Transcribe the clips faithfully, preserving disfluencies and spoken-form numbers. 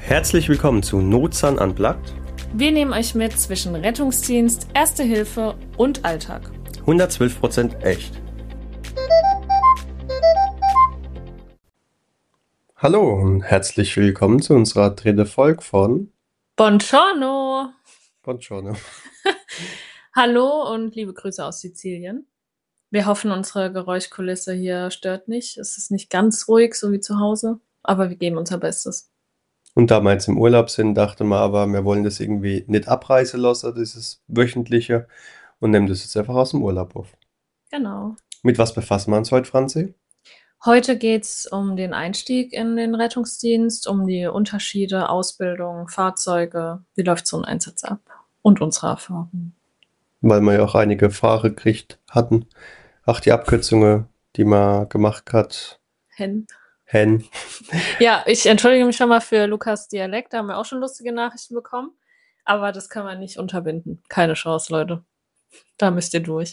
Herzlich willkommen zu Notzahn Unplugged. Wir nehmen euch mit zwischen Rettungsdienst, Erste Hilfe und Alltag. hundertzwölf Prozent echt. Hallo und herzlich willkommen zu unserer dritten Folge von Buongiorno! Buongiorno. Hallo und liebe Grüße aus Sizilien. Wir hoffen, unsere Geräuschkulisse hier stört nicht. Es ist nicht ganz ruhig, so wie zu Hause, aber wir geben unser Bestes. Und da wir jetzt im Urlaub sind, dachte man aber, wir wollen das irgendwie nicht abreißen lassen, dieses wöchentliche, und nehmen das jetzt einfach aus dem Urlaub auf. Genau. Mit was befassen wir uns heute, Franzi? Heute geht es um den Einstieg in den Rettungsdienst, um die Unterschiede, Ausbildung, Fahrzeuge, wie läuft so ein Einsatz ab und unsere Erfahrungen. Weil wir ja auch einige Fragen gekriegt hatten. Ach, die Abkürzungen, die man gemacht hat. Hen. Hen. Ja, ich entschuldige mich schon mal für Lukas Dialekt, da haben wir auch schon lustige Nachrichten bekommen, aber das können wir nicht unterbinden. Keine Chance, Leute. Da müsst ihr durch.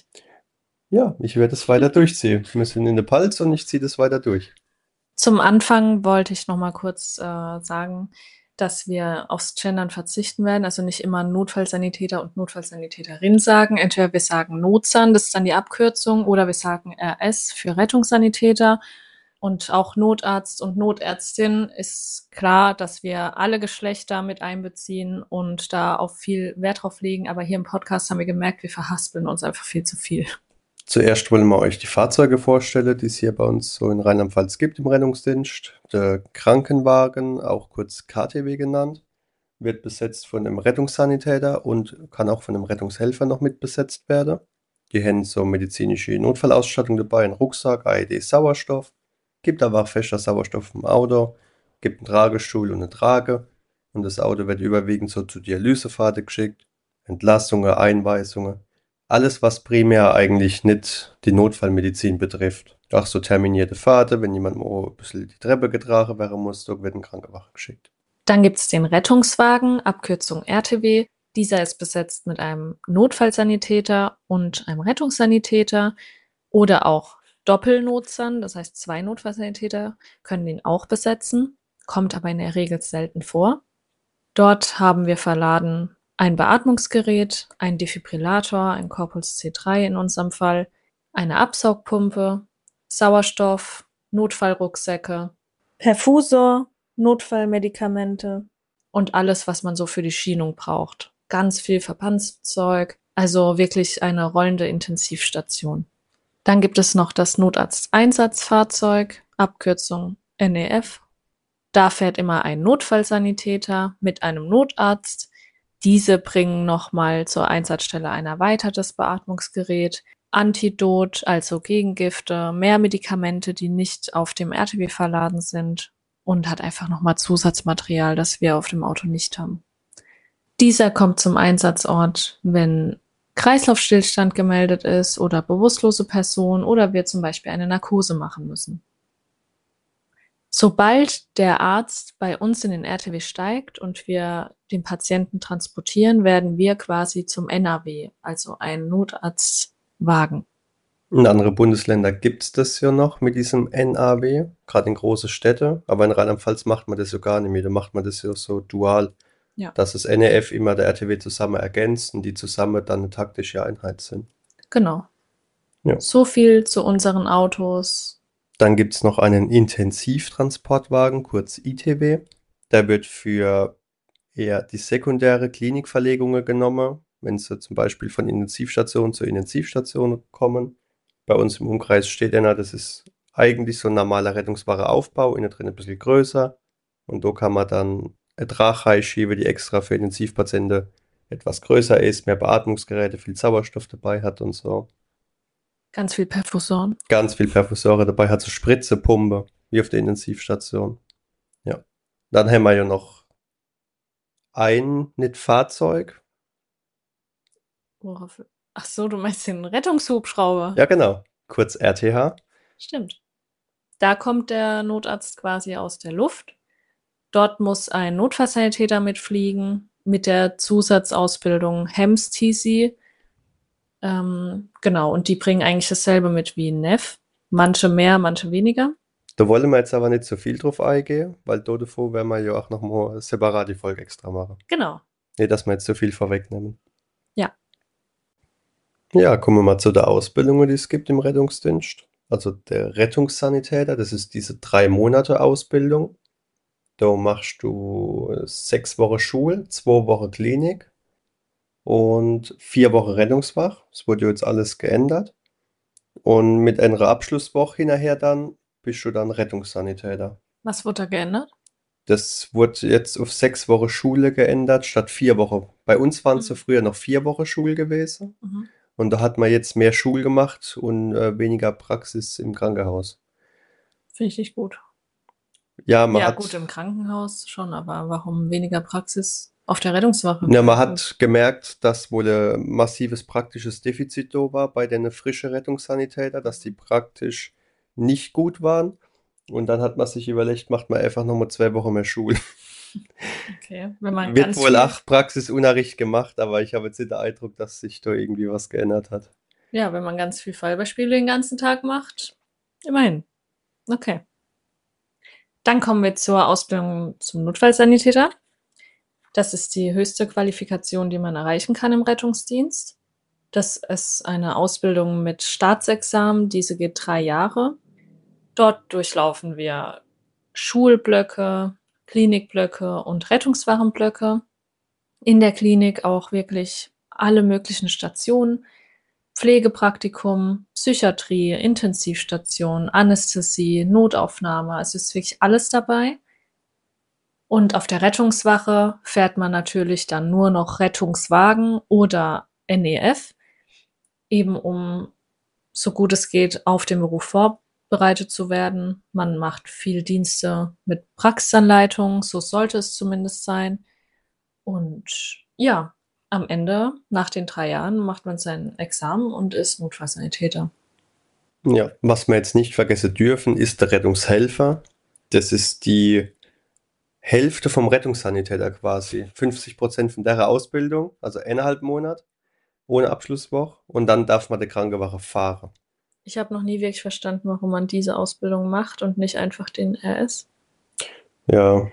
Ja, ich werde es weiter durchziehen. Wir sind in der Palz und ich ziehe das weiter durch. Zum Anfang wollte ich noch mal kurz äh, sagen, dass wir aufs Gendern verzichten werden, also nicht immer Notfallsanitäter und Notfallsanitäterin sagen. Entweder wir sagen Notzahn, das ist dann die Abkürzung, oder wir sagen R S für Rettungssanitäter. Und auch Notarzt und Notärztin ist klar, dass wir alle Geschlechter mit einbeziehen und da auch viel Wert drauf legen. Aber hier im Podcast haben wir gemerkt, wir verhaspeln uns einfach viel zu viel. Zuerst wollen wir euch die Fahrzeuge vorstellen, die es hier bei uns so in Rheinland-Pfalz gibt im Rettungsdienst. Der Krankenwagen, auch kurz K T W genannt, wird besetzt von einem Rettungssanitäter und kann auch von einem Rettungshelfer noch mit besetzt werden. Die haben so medizinische Notfallausstattung dabei, einen Rucksack, A E D, Sauerstoff. Gibt aber auch fester Sauerstoff im Auto, gibt einen Tragestuhl und eine Trage. Und das Auto wird überwiegend so zu Dialysefahrten geschickt, Entlassungen, Einweisungen. Alles, was primär eigentlich nicht die Notfallmedizin betrifft. Auch so terminierte Fahrten, wenn jemand mal ein bisschen die Treppe getragen werden muss, da wird ein Krankenwagen geschickt. Dann gibt es den Rettungswagen, Abkürzung R T W. Dieser ist besetzt mit einem Notfallsanitäter und einem Rettungssanitäter oder auch Doppelnotzahn, das heißt zwei Notfallsanitäter können ihn auch besetzen, kommt aber in der Regel selten vor. Dort haben wir verladen ein Beatmungsgerät, ein Defibrillator, ein Corpuls C drei in unserem Fall, eine Absaugpumpe, Sauerstoff, Notfallrucksäcke, Perfusor, Notfallmedikamente und alles, was man so für die Schienung braucht. Ganz viel Verbandszeug, also wirklich eine rollende Intensivstation. Dann gibt es noch das Notarzteinsatzfahrzeug, Abkürzung N E F. Da fährt immer ein Notfallsanitäter mit einem Notarzt. Diese bringen nochmal zur Einsatzstelle ein erweitertes Beatmungsgerät, Antidot, also Gegengifte, mehr Medikamente, die nicht auf dem R T W verladen sind und hat einfach nochmal Zusatzmaterial, das wir auf dem Auto nicht haben. Dieser kommt zum Einsatzort, wenn Kreislaufstillstand gemeldet ist oder bewusstlose Person oder wir zum Beispiel eine Narkose machen müssen. Sobald der Arzt bei uns in den R T W steigt und wir den Patienten transportieren, werden wir quasi zum N A W, also ein Notarztwagen. In anderen Bundesländern gibt es das ja noch mit diesem N A W, gerade in große Städte, aber in Rheinland-Pfalz macht man das ja gar nicht mehr, da macht man das ja so dual, Ja. dass das N E F immer der R T W zusammen ergänzt und die zusammen dann eine taktische Einheit sind. Genau. Ja. So viel zu unseren Autos. Dann gibt es noch einen Intensivtransportwagen, kurz I T W. Der wird für eher die sekundäre Klinikverlegungen genommen, wenn sie zum Beispiel von Intensivstation zu Intensivstation kommen. Bei uns im Umkreis steht einer, das ist eigentlich so ein normaler Rettungswagenaufbau, innen drin ein bisschen größer. Und da kann man dann eine Trage schieben, die extra für Intensivpatienten etwas größer ist, mehr Beatmungsgeräte, viel Sauerstoff dabei hat und so. Ganz viel Perfusoren. Ganz viel Perfusore dabei, hat so Spritze, Pumpe, wie auf der Intensivstation. Ja. Dann haben wir ja noch ein Nicht-Fahrzeug. Worauf? Ach so, du meinst den Rettungshubschrauber. Ja, genau. Kurz R T H. Stimmt. Da kommt der Notarzt quasi aus der Luft. Dort muss ein Notfallsanitäter mitfliegen mit der Zusatzausbildung H E M S T C. Ähm, genau, und die bringen eigentlich dasselbe mit wie ein N E F. Manche mehr, manche weniger. Da wollen wir jetzt aber nicht so viel drauf eingehen, weil da davor werden wir ja auch noch mal eine separate Folge extra machen. Genau. Nicht, dass wir jetzt so viel vorwegnehmen. Ja. Ja, kommen wir mal zu der Ausbildung, die es gibt im Rettungsdienst. Also der Rettungssanitäter, das ist diese drei Monate Ausbildung. Da machst du sechs Wochen Schule, zwei Wochen Klinik und vier Wochen Rettungswach. Das wurde ja jetzt alles geändert. Und mit einer Abschlusswoche hinterher dann bist du dann Rettungssanitäter. Was wurde da geändert? Das wurde jetzt auf sechs Wochen Schule geändert, statt vier Wochen. Bei uns waren es so Mhm. früher noch vier Wochen Schule gewesen. Mhm. Und da hat man jetzt mehr Schule gemacht und äh, weniger Praxis im Krankenhaus. Finde ich nicht gut. Ja, man Ja, gut, hat, im Krankenhaus schon, aber warum weniger Praxis auf der Rettungswache? ja, man hat gemerkt, dass wohl ein massives praktisches Defizit da war bei den frischen Rettungssanitäter, dass die praktisch nicht gut waren. Und dann hat man sich überlegt, macht man einfach nochmal zwei Wochen mehr Schule. Okay, wenn man Wird ganz wohl viel, auch Praxisunterricht gemacht, aber ich habe jetzt nicht den Eindruck, dass sich da irgendwie was geändert hat. ja, wenn man ganz viel Fallbeispiele den ganzen Tag macht, immerhin. Okay. Dann kommen wir zur Ausbildung zum Notfallsanitäter. Das ist die höchste Qualifikation, die man erreichen kann im Rettungsdienst. Das ist eine Ausbildung mit Staatsexamen. Diese geht drei Jahre. Dort durchlaufen wir Schulblöcke, Klinikblöcke und Rettungswachenblöcke. In der Klinik auch wirklich alle möglichen Stationen. Pflegepraktikum, Psychiatrie, Intensivstation, Anästhesie, Notaufnahme. Also ist wirklich alles dabei. Und auf der Rettungswache fährt man natürlich dann nur noch Rettungswagen oder N E F, eben um so gut es geht auf den Beruf vorbereitet zu werden. Man macht viel Dienste mit Praxisanleitung, so sollte es zumindest sein. Und ja, am Ende, nach den drei Jahren, macht man sein Examen und ist Notfallsanitäter. Ja, was wir jetzt nicht vergessen dürfen, ist der Rettungshelfer. Das ist die Hälfte vom Rettungssanitäter quasi. fünfzig Prozent von der Ausbildung, also eineinhalb Monate ohne Abschlusswoche. Und dann darf man die Krankenwache fahren. Ich habe noch nie wirklich verstanden, warum man diese Ausbildung macht und nicht einfach den R S. Ja,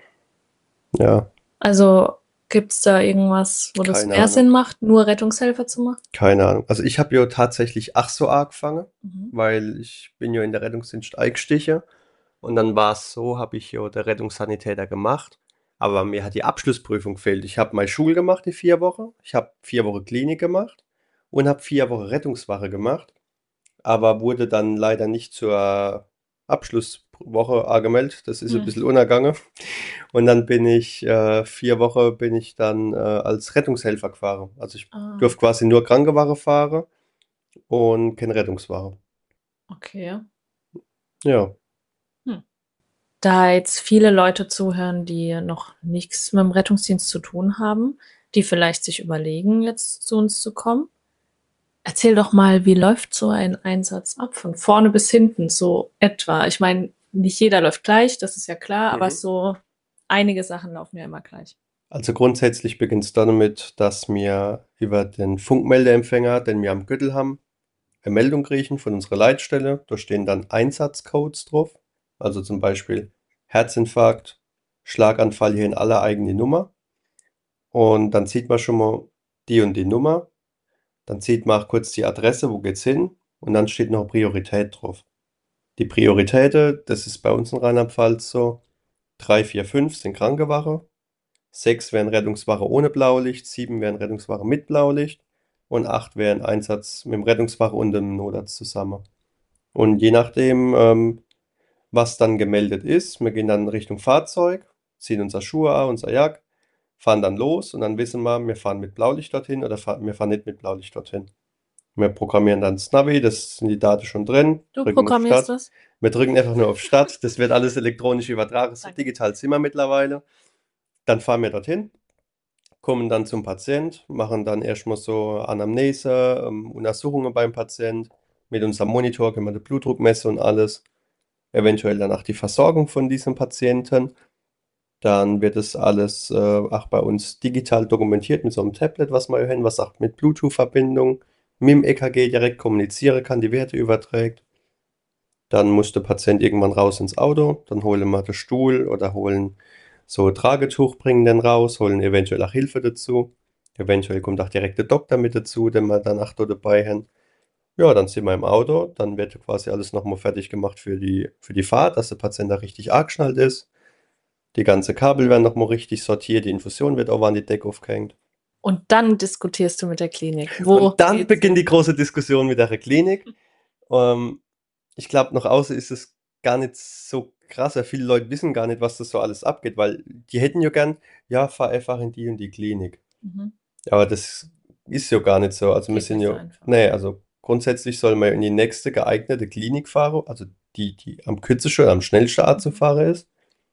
ja, Also gibt es da irgendwas, wo das keine mehr Sinn Ahnung. macht, nur Rettungshelfer zu machen? Keine Ahnung. Also ich habe ja tatsächlich ach so angefangen, Mhm. weil ich bin ja in der Rettungsdienst eingestiegen. Und dann war es so, habe ich ja der Rettungssanitäter gemacht. Aber mir hat die Abschlussprüfung gefehlt. Ich habe meine Schule gemacht, die vier Wochen. Ich habe vier Wochen Klinik gemacht und habe vier Wochen Rettungswache gemacht. Aber wurde dann leider nicht zur Abschlusswoche angemeldet. Das ist ein Hm. bisschen untergegangen. Und dann bin ich äh, vier Wochen bin ich dann äh, als Rettungshelfer gefahren. Also ich Ah, durfte quasi nur Krankenwache fahren und keine Rettungswache. okay. Ja, Hm. Da jetzt viele Leute zuhören, die noch nichts mit dem Rettungsdienst zu tun haben, die vielleicht sich überlegen, jetzt zu uns zu kommen, erzähl doch mal, wie läuft so ein Einsatz ab? Von vorne bis hinten, so etwa. Ich meine, nicht jeder läuft gleich, das ist ja klar, aber Mhm. so einige Sachen laufen ja immer gleich. Also grundsätzlich beginnt es damit, dass wir über den Funkmeldeempfänger, den wir am Gürtel haben, eine Meldung kriegen von unserer Leitstelle. Da stehen dann Einsatzcodes drauf. Also zum Beispiel Herzinfarkt, Schlaganfall hier in aller eigene Nummer. Und dann sieht man schon mal die und die Nummer. Dann sieht man auch kurz die Adresse, wo geht's hin. Und dann steht noch Priorität drauf. Die Prioritäten, das ist bei uns in Rheinland-Pfalz so, drei, vier, fünf sind Krankenwache. Sechs wären Rettungswache ohne Blaulicht, sieben wären Rettungswache mit Blaulicht und acht wären Einsatz mit dem Rettungswache und dem Notarzt zusammen. Und je nachdem, ähm, was dann gemeldet ist, wir gehen dann Richtung Fahrzeug, ziehen unsere Schuhe an, unser Jack, fahren dann los und dann wissen wir, wir fahren mit Blaulicht dorthin oder fahr, wir fahren nicht mit Blaulicht dorthin. Wir programmieren dann das Navi, das sind die Daten schon drin, Du drücken auf programmierst Start. das? Wir drücken einfach nur auf Start, das wird alles elektronisch übertragen, so Danke. digital sind wir mittlerweile. Dann fahren wir dorthin, kommen dann zum Patient, machen dann erstmal so Anamnese, ähm, Untersuchungen beim Patient. Mit unserem Monitor können wir den Blutdruck messen und alles. Eventuell danach die Versorgung von diesem Patienten. Dann wird es alles äh, auch bei uns digital dokumentiert mit so einem Tablet, was wir hier haben, was auch mit Bluetooth-Verbindung mit dem E K G direkt kommunizieren kann, die Werte überträgt. Dann muss der Patient irgendwann raus ins Auto, dann holen wir den Stuhl oder holen so ein Tragetuch, bringen den raus, holen eventuell auch Hilfe dazu. Eventuell kommt auch direkt der Doktor mit dazu, den wir dann auch da dabei haben. Ja, dann sind wir im Auto, dann wird quasi alles nochmal fertig gemacht für die, für die Fahrt, dass der Patient da richtig angeschnallt ist. Die ganze Kabel werden nochmal richtig sortiert, die Infusion wird auch an die Decke aufgehängt. Und dann diskutierst du mit der Klinik. Wo Und dann geht's beginnt die hin? große Diskussion mit der Klinik. Ähm, ich glaube, nach außen ist es gar nicht so krass, weil viele Leute wissen gar nicht, was das so alles abgeht, weil die hätten ja gern, ja, fahr einfach in die und die Klinik. Mhm. Aber das ist ja gar nicht so. Also wir Geht sind nicht so ja, einfach. nee, also grundsätzlich soll man ja in die nächste geeignete Klinik fahren, also die, die am kürzesten oder am schnellsten Art zu Mhm. fahren ist.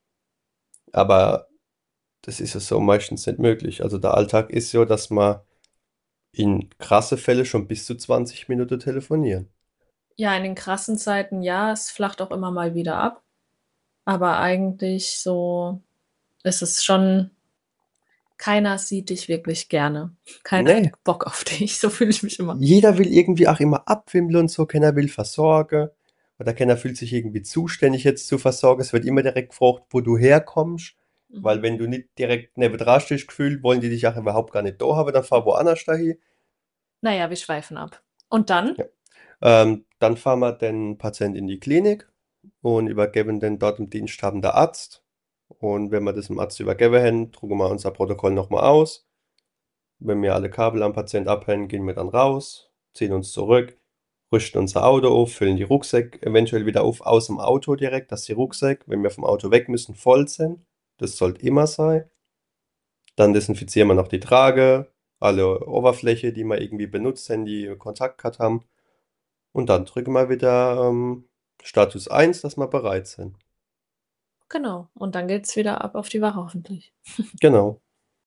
Aber das ist ja so meistens nicht möglich. Also der Alltag ist ja, dass man in krasse Fälle schon bis zu zwanzig Minuten telefonieren. Ja, in den krassen Zeiten ja, es flacht auch immer mal wieder ab. Aber eigentlich so ist es schon, keiner sieht dich wirklich gerne. Keiner hat Nee, Bock auf dich, so fühle ich mich immer. jeder will irgendwie auch immer abwimmeln und so, keiner will versorgen. Oder keiner fühlt sich irgendwie zuständig jetzt zu versorgen. Es wird immer direkt gefragt, wo du herkommst. Weil Mhm. wenn du nicht direkt neben dran stehst, gefühlt, wollen die dich auch überhaupt gar nicht da haben, dann fahr woanders dahin. Na ja, wir schweifen ab. Und dann? Ja. Ähm, dann fahren wir den Patienten in die Klinik und übergeben den dort im diensthabenden Arzt. Und wenn wir das dem Arzt übergeben haben, drucken wir unser Protokoll nochmal aus. Wenn wir alle Kabel am Patient abhängen, gehen wir dann raus, ziehen uns zurück, rüsten unser Auto auf, füllen die Rucksäcke eventuell wieder auf, aus dem Auto direkt, dass die Rucksäcke, wenn wir vom Auto weg müssen, voll sind. Das sollte immer sein. Dann desinfizieren wir noch die Trage, alle Oberfläche, die wir irgendwie benutzt haben, die Kontakt gehabt haben. Und dann drücken wir wieder ähm, Status eins, dass wir bereit sind. Genau. Und dann geht's wieder ab auf die Wache hoffentlich. Genau.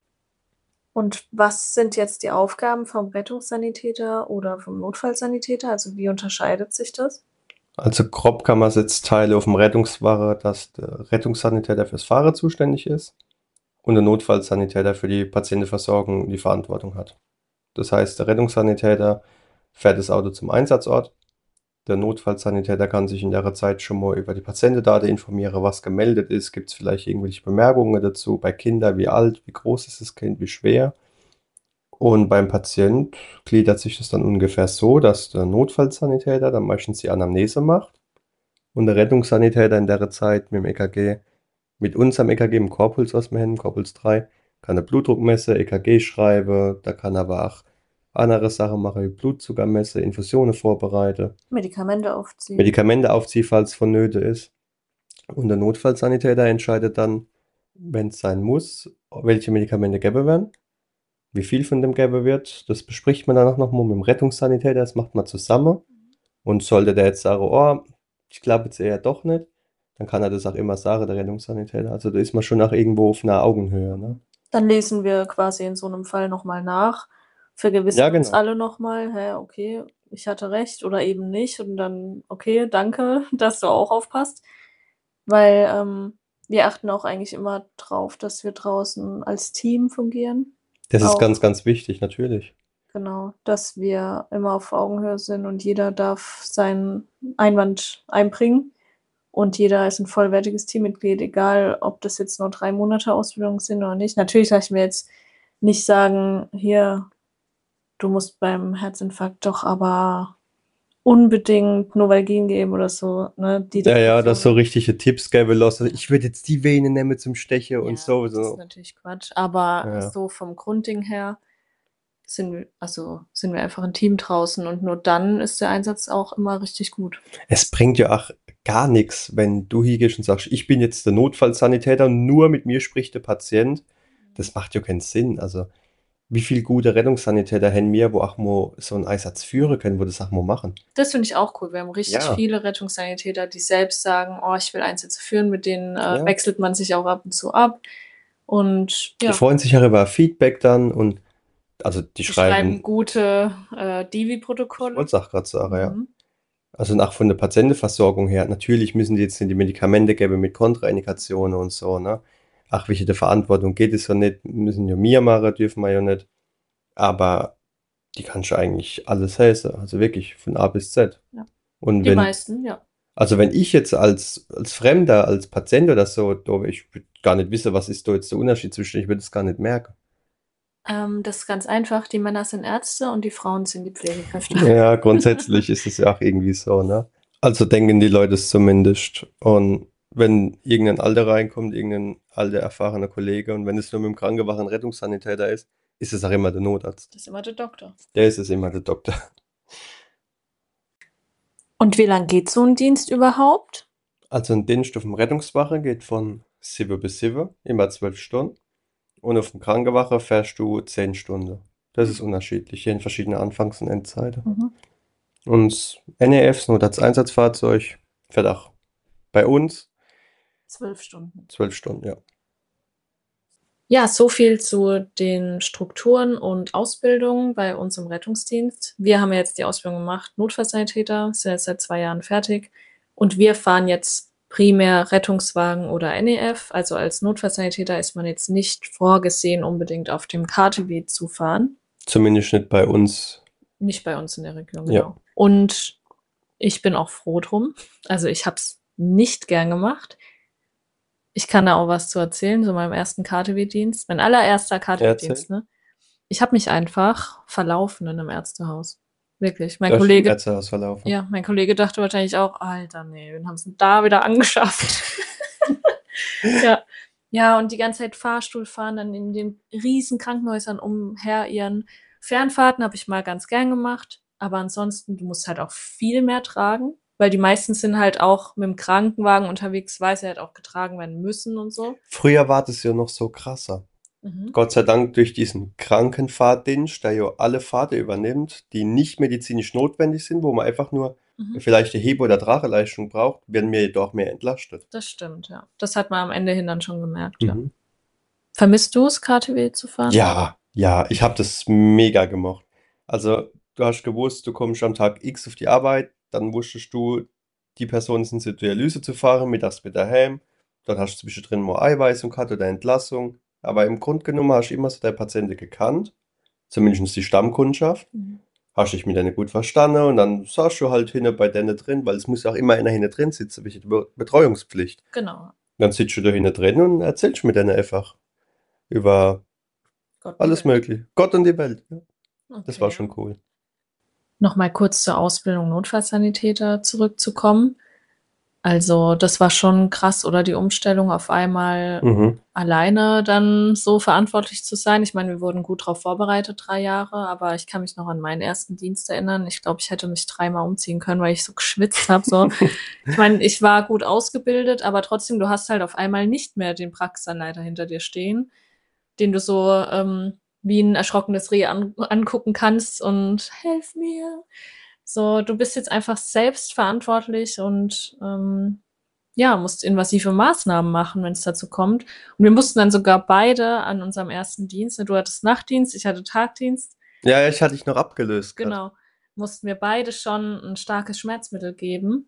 Und was sind jetzt die Aufgaben vom Rettungssanitäter oder vom Notfallsanitäter? Also wie unterscheidet sich das? Also grob kann man es jetzt teilen auf dem Rettungswache, dass der Rettungssanitäter fürs Fahren zuständig ist und der Notfallsanitäter für die Patientenversorgung die Verantwortung hat. Das heißt, der Rettungssanitäter fährt das Auto zum Einsatzort. Der Notfallsanitäter kann sich in der Zeit schon mal über die Patientendaten informieren, was gemeldet ist. Gibt es vielleicht irgendwelche Bemerkungen dazu bei Kindern, wie alt, wie groß ist das Kind, wie schwer. Und beim Patient gliedert sich das dann ungefähr so, dass der Notfallsanitäter dann meistens die Anamnese macht und der Rettungssanitäter in der Zeit mit dem E K G, mit unserem E K G, im Korpuls, was wir haben, Korpuls drei, kann er Blutdruck messen, E K G schreiben, da kann er aber auch andere Sachen machen, wie Blutzucker messen, Infusionen vorbereiten, Medikamente aufziehen. Medikamente aufziehen, falls vonnöten ist. Und der Notfallsanitäter entscheidet dann, wenn es sein muss, welche Medikamente gegeben werden, wie viel von dem gegeben wird. Das bespricht man dann auch nochmal mit dem Rettungssanitäter, das macht man zusammen. Und sollte der jetzt sagen, oh, ich glaube jetzt eher doch nicht, dann kann er das auch immer sagen, der Rettungssanitäter. Also da ist man schon auch irgendwo auf einer Augenhöhe. Ne? Dann lesen wir quasi in so einem Fall nochmal nach, vergewissern Ja, uns genau. alle nochmal, hä, okay, ich hatte recht oder eben nicht. Und dann, okay, danke, dass du auch aufpasst. Weil ähm, wir achten auch eigentlich immer drauf, dass wir draußen als Team fungieren. Das ist Auch, ganz, ganz wichtig, natürlich. genau, dass wir immer auf Augenhöhe sind und jeder darf seinen Einwand einbringen. Und jeder ist ein vollwertiges Teammitglied, egal ob das jetzt nur drei Monate Ausbildung sind oder nicht. Natürlich lasse ich mir jetzt nicht sagen, hier, du musst beim Herzinfarkt doch aber unbedingt Novalgin geben oder so, ne? Die Ja, ja, dass so Diskussion. richtige Tipps gäbe, lassen. Ich würde jetzt die Vene nehmen zum Stechen und Ja, so. das ist so. natürlich Quatsch. Aber Ja. so vom Grundding her sind wir, also sind wir einfach ein Team draußen und nur dann ist der Einsatz auch immer richtig gut. Es bringt ja auch gar nichts, wenn du hingehst und sagst, ich bin jetzt der Notfallsanitäter, nur mit mir spricht der Patient. Das macht ja keinen Sinn. Also, wie viel gute Rettungssanitäter haben wir, wo auch mal so einen Einsatz führen können, wo das auch mal machen? Das finde ich auch cool. Wir haben richtig Ja, viele Rettungssanitäter, die selbst sagen, oh, ich will Einsätze führen, mit denen äh, ja. wechselt man sich auch ab und zu ab. Und Die ja, freuen sich auch über Feedback dann und also die die schreiben schreiben, gute äh, ich Divi-Protokolle. wollte es auch gerade sagen, ja. Mhm. Also nach von der Patientenversorgung her, natürlich müssen die jetzt nicht die Medikamente geben mit Kontraindikationen und so, ne? Ach, welche der Verantwortung geht es ja nicht, müssen ja mir machen, dürfen wir ja nicht. Aber die kannst du eigentlich alles heißen, also wirklich von A bis Z. Ja. Und Die wenn, meisten, ja. Also wenn ich jetzt als, als Fremder, als Patient oder so, da ich würd gar nicht wissen, was ist da jetzt der Unterschied zwischen, ich würde es gar nicht merken. Ähm, das ist ganz einfach. Die Männer sind Ärzte und die Frauen sind die Pflegekräfte. Ja, grundsätzlich ist es ja auch irgendwie so, ne? Also denken die Leute es zumindest. Und wenn irgendein Alter reinkommt, irgendein alter, erfahrener Kollege, und wenn es nur mit dem Krankenwagen Rettungssanitäter ist, ist es auch immer der Notarzt. Das ist immer der Doktor. Der ist es immer, der Doktor. Und wie lang geht so ein Dienst überhaupt? Also ein Dienst auf dem Rettungswache geht von sieben bis sieben, immer zwölf Stunden. Und auf dem Krankenwache fährst du zehn Stunden. Das ist unterschiedlich, hier in verschiedene Anfangs- und Endzeiten. Mhm. Und das N E F, das Notarzteinsatzfahrzeug, fährt auch bei uns Zwölf Stunden. zwölf Stunden, ja. Ja, so viel zu den Strukturen und Ausbildungen bei uns im Rettungsdienst. Wir haben jetzt die Ausbildung gemacht, Notfallsanitäter, sind jetzt seit zwei Jahren fertig. Und wir fahren jetzt primär Rettungswagen oder N E F. Also als Notfallsanitäter ist man jetzt nicht vorgesehen, unbedingt auf dem K T W zu fahren. Zumindest nicht bei uns. Nicht bei uns in der Region, Ja. genau. Und ich bin auch froh drum. Also ich habe es nicht gern gemacht. Ich kann da auch was zu erzählen, so meinem ersten K T W-Dienst. Mein allererster K T W-Dienst, Erzähl. ne? Ich habe mich einfach verlaufen in einem Ärztehaus. Wirklich. Mein Da ist im Kollege, Ärztehaus verlaufen. ja, mein Kollege dachte wahrscheinlich auch, Alter, nee, wen haben sie denn da wieder angeschafft? Ja. Ja, und die ganze Zeit Fahrstuhl fahren, dann in den riesen Krankenhäusern umher ihren Fernfahrten habe ich mal ganz gern gemacht. Aber ansonsten, du musst halt auch viel mehr tragen, weil die meisten sind halt auch mit dem Krankenwagen unterwegs, weil sie halt auch getragen werden müssen und so. Früher war das ja noch so krasser. Mhm. Gott sei Dank durch diesen Krankenfahrtdienst, der ja alle Fahrten übernimmt, die nicht medizinisch notwendig sind, wo man einfach nur Mhm. vielleicht eine Hebe- oder Trageleistung braucht, werden wir jedoch mehr entlastet. Das stimmt, ja. Das hat man am Ende hin dann schon gemerkt, ja. Mhm. Vermisst du es, K T W zu fahren? Ja, ja, ich habe das mega gemocht. Also, du hast gewusst, du kommst am Tag X auf die Arbeit, dann wusstest du, die Personen sind zur Dialyse zu fahren, mittags wieder heim, dann hast du zwischendrin mal Eiweiß und gehabt oder Entlassung. Aber im Grunde genommen hast du immer so deine Patienten gekannt, zumindest die Stammkundschaft, Mhm. hast dich mit denen gut verstanden und dann saßt du halt hinten bei denen drin, weil es muss auch immer einer hinten drin sitzen, wie die Be- Betreuungspflicht. Genau. Dann sitzt du da hinten drin und erzählst mit denen einfach über Gott und die alles Welt. mögliche. Gott und die Welt. Ja. Das Okay, war ja. schon cool. Nochmal kurz zur Ausbildung Notfallsanitäter zurückzukommen. Also das war schon krass, oder die Umstellung auf einmal Mhm. alleine dann so verantwortlich zu sein. Ich meine, wir wurden gut darauf vorbereitet, drei Jahre, aber ich kann mich noch an meinen ersten Dienst erinnern. Ich glaube, ich hätte mich dreimal umziehen können, weil ich so geschwitzt habe. So. Ich meine, ich war gut ausgebildet, aber trotzdem, du hast halt auf einmal nicht mehr den Praxisanleiter hinter dir stehen, den du so ähm, wie ein erschrockenes Reh an angucken kannst und helf mir. So, du bist jetzt einfach selbst verantwortlich und ähm, ja, musst invasive Maßnahmen machen, wenn es dazu kommt. Und wir mussten dann sogar beide an unserem ersten Dienst, ne, du hattest Nachtdienst, ich hatte Tagdienst, Ja, ja, ich hatte dich noch abgelöst gerade. genau, mussten wir beide schon ein starkes Schmerzmittel geben.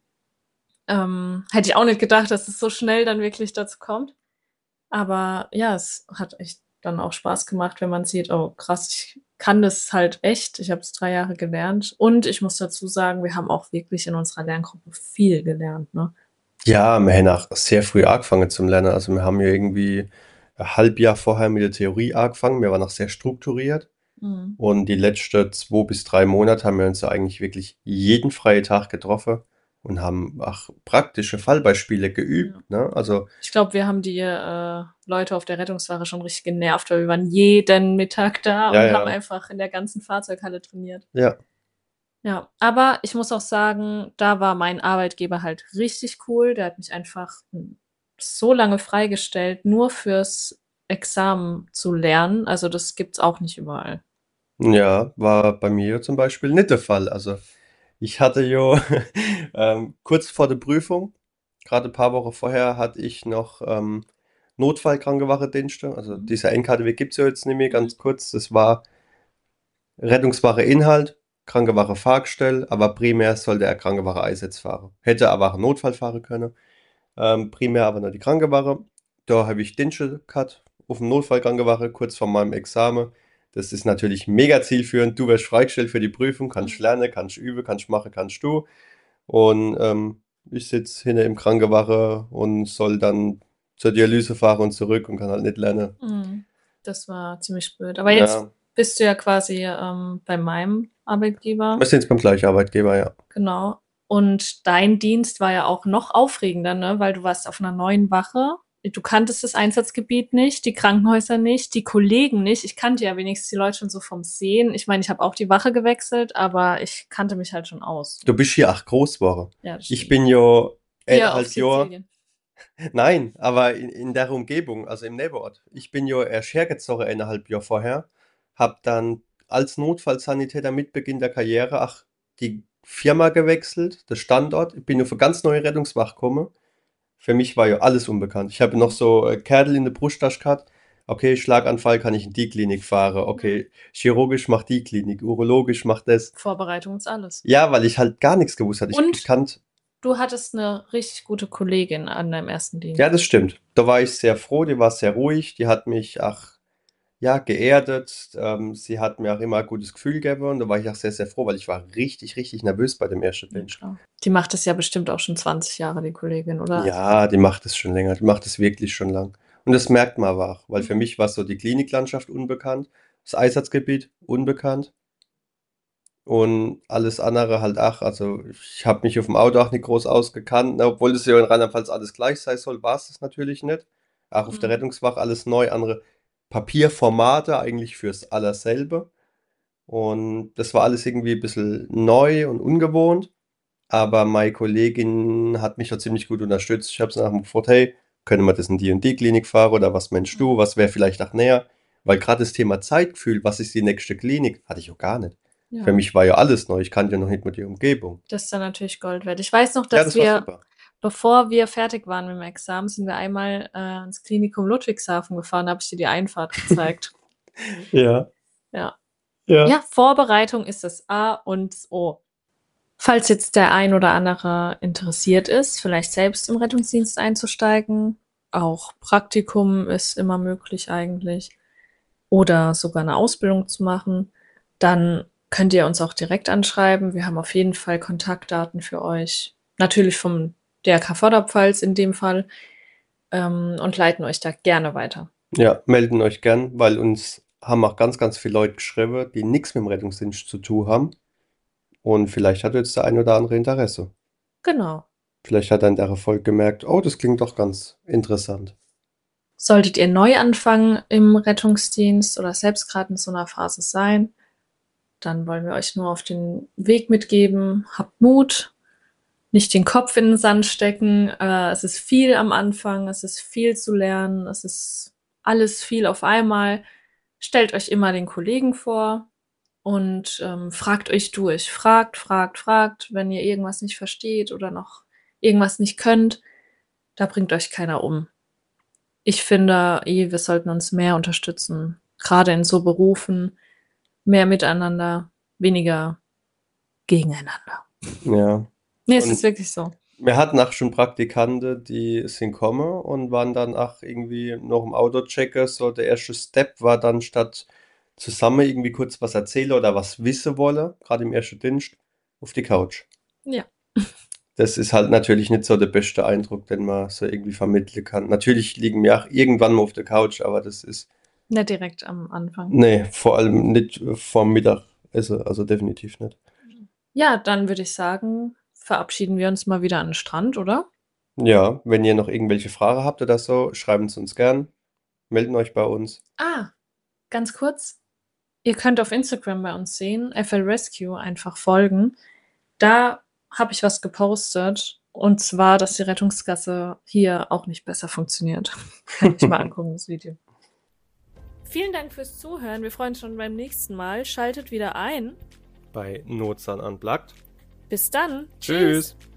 Ähm, hätte ich auch nicht gedacht, dass es so schnell dann wirklich dazu kommt. Aber ja, es hat echt dann auch Spaß gemacht, wenn man sieht, oh krass, ich kann das halt echt. Ich habe es drei Jahre gelernt. Und ich muss dazu sagen, wir haben auch wirklich in unserer Lerngruppe viel gelernt. Ne? Ja, wir haben auch sehr früh angefangen zum Lernen. Also wir haben ja irgendwie ein Halbjahr vorher mit der Theorie angefangen. Wir waren noch sehr strukturiert. Mhm. Und die letzten zwei bis drei Monate haben wir uns ja eigentlich wirklich jeden freien Tag getroffen und haben auch praktische Fallbeispiele geübt. Ja. Ne? Also Ich glaube, wir haben die äh, Leute auf der Rettungswache schon richtig genervt, weil wir waren jeden Mittag da ja, und haben ja, einfach in der ganzen Fahrzeughalle trainiert. ja. Ja, aber ich muss auch sagen, da war mein Arbeitgeber halt richtig cool. Der hat mich einfach hm, so lange freigestellt, nur fürs Examen zu lernen. Also das gibt's auch nicht überall. Ja, war bei mir zum Beispiel nicht der Fall. Also ich hatte ja ähm, kurz vor der Prüfung, gerade ein paar Wochen vorher, hatte ich noch ähm, Notfallkrankenwache-Dienste. Also Mhm. dieser N K D W gibt es ja jetzt nicht mehr, Mhm. ganz kurz. Das war Rettungswache Inhalt, Krankenwache Fahrgestell, aber primär sollte er Krankenwache Einsatz fahren. Hätte aber auch einen Notfall fahren können. Ähm, primär aber nur die Krankenwache. Da habe ich Dienste gehabt auf dem Notfallkrankenwache kurz vor meinem Examen. Das ist natürlich mega zielführend. Du wirst freigestellt für die Prüfung, kannst Mhm. lernen, kannst üben, kannst machen, kannst du. Und ähm, Ich sitze hinter im Krankenwagen und soll dann zur Dialyse fahren und zurück und kann halt nicht lernen. Mhm. Das war ziemlich blöd. Aber jetzt Ja, bist du ja quasi ähm, bei meinem Arbeitgeber. wir sind jetzt beim gleichen Arbeitgeber, ja. Genau. Und dein Dienst war ja auch noch aufregender, ne? Weil du warst auf einer neuen Wache. Du kanntest das Einsatzgebiet nicht, die Krankenhäuser nicht, die Kollegen nicht. Ich kannte ja wenigstens die Leute schon so vom Sehen. Ich meine, ich habe auch die Wache gewechselt, aber ich kannte mich halt schon aus. Du bist hier auch groß geworden. Ja, das Ich stimmt. bin ja Hier auf eineinhalb Jahre, Sizilien. nein, aber in, in der Umgebung, also im Nebenort. Ich bin ja erst hergezogen eineinhalb Jahre vorher, hab dann als Notfallsanitäter mit Beginn der Karriere ach, die Firma gewechselt, der Standort. Ich bin auf eine ganz neue Rettungswache gekommen. Für mich war ja alles unbekannt. Ich habe noch so äh, Kärtel in der Brusttasche gehabt. Okay, Schlaganfall kann ich in die Klinik fahren. Okay, chirurgisch macht die Klinik, urologisch macht das. Vorbereitung ist alles. Ja, weil ich halt gar nichts gewusst hatte. Ich, Und ich kannte, du hattest eine richtig gute Kollegin an deinem ersten Dienst. ja, das stimmt. Da war ich sehr froh, die war sehr ruhig, die hat mich, ach, ja, geerdet. Ähm, sie hat mir auch immer ein gutes Gefühl gegeben und da war ich auch sehr, sehr froh, weil ich war richtig, richtig nervös bei dem ersten Ja, Dienst. klar. Die macht das ja bestimmt auch schon zwanzig Jahre, die Kollegin, oder? Ja, die macht es schon länger, die macht es wirklich schon lang. Und das merkt man aber auch, weil für Mhm. mich war so die Kliniklandschaft unbekannt, das Einsatzgebiet unbekannt und alles andere halt auch. Also ich habe mich auf dem Auto auch nicht groß ausgekannt, ne, obwohl das ja in Rheinland-Pfalz alles gleich sein soll, war es das natürlich nicht. Auch auf der Mhm. Rettungswache alles neu, andere Papierformate eigentlich fürs Allerselbe. Und das war alles irgendwie ein bisschen neu und ungewohnt. Aber meine Kollegin hat mich da ziemlich gut unterstützt. Ich habe sie nachher gefragt, hey, können wir das in die und die Klinik fahren oder was meinst du, Mhm. was wäre vielleicht auch näher? Weil gerade das Thema Zeitgefühl, was ist die nächste Klinik, hatte ich auch gar nicht. Für Ja, mich war ja alles neu, ich kannte ja noch nicht mal die Umgebung. das ist dann natürlich Gold wert. Ich weiß noch, Ja, dass das war wir, super. bevor wir fertig waren mit dem Examen, sind wir einmal äh, ins Klinikum Ludwigshafen gefahren, da habe ich dir die Einfahrt gezeigt. Ja, Ja. ja. Ja, Vorbereitung ist das A und das O. Falls jetzt der ein oder andere interessiert ist, vielleicht selbst im Rettungsdienst einzusteigen, auch Praktikum ist immer möglich eigentlich, oder sogar eine Ausbildung zu machen, dann könnt ihr uns auch direkt anschreiben. Wir haben auf jeden Fall Kontaktdaten für euch. Natürlich vom D R K Vorderpfalz in dem Fall, ähm, und leiten euch da gerne weiter. Ja, melden euch gern, weil uns haben auch ganz, ganz viele Leute geschrieben, die nichts mit dem Rettungsdienst zu tun haben. Und vielleicht hat jetzt der ein oder andere Interesse. Genau. Vielleicht hat er in der Folge gemerkt, oh, das klingt doch ganz interessant. Solltet ihr neu anfangen im Rettungsdienst oder selbst gerade in so einer Phase sein, dann wollen wir euch nur auf den Weg mitgeben. Habt Mut, nicht den Kopf in den Sand stecken. Äh, es ist viel am Anfang, es ist viel zu lernen, es ist alles viel auf einmal. Stellt euch immer den Kollegen vor und ähm, fragt euch durch. Fragt, fragt, fragt, wenn ihr irgendwas nicht versteht oder noch irgendwas nicht könnt. Da bringt euch keiner um. Ich finde, eh, wir sollten uns mehr unterstützen, gerade in so Berufen, mehr miteinander, weniger gegeneinander. Ja. Nee, es ist Und wirklich so. wir hatten auch schon Praktikanten, die sind gekommen und waren dann auch irgendwie noch im Auto checken. So der erste Step war dann statt zusammen irgendwie kurz was erzählen oder was wissen wollen, gerade im ersten Dienst, auf die Couch. Ja. Das ist halt natürlich nicht so der beste Eindruck, den man so irgendwie vermitteln kann. Natürlich liegen wir auch irgendwann mal auf der Couch, aber das ist, Nicht direkt am Anfang. nee, vor allem nicht vorm Mittagessen, also definitiv nicht. Ja, dann würde ich sagen, verabschieden wir uns mal wieder an den Strand, oder? Ja, wenn ihr noch irgendwelche Fragen habt oder so, schreiben Sie uns gern, melden euch bei uns. Ah, ganz kurz. Ihr könnt auf Instagram bei uns sehen, F L Rescue, einfach folgen. Da habe ich was gepostet. Und zwar, dass die Rettungsgasse hier auch nicht besser funktioniert. Kann ich mal angucken, das Video. Vielen Dank fürs Zuhören. Wir freuen uns schon beim nächsten Mal. Schaltet wieder ein. Bei Notsan Unplugged. Bis dann. Tschüss. Tschüss.